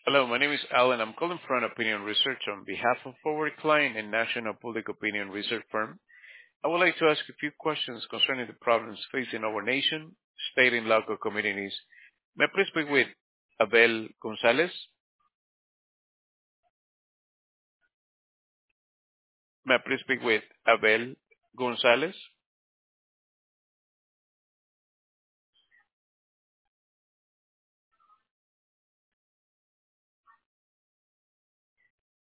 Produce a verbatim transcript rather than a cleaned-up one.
Hello, my name is Alan. I'm calling from Opinion Research on behalf of our client and national public opinion research firm. I would like to ask a few questions concerning the problems facing our nation, state, and local communities. May I please speak with Abel Gonzalez? May I please speak with Abel Gonzalez?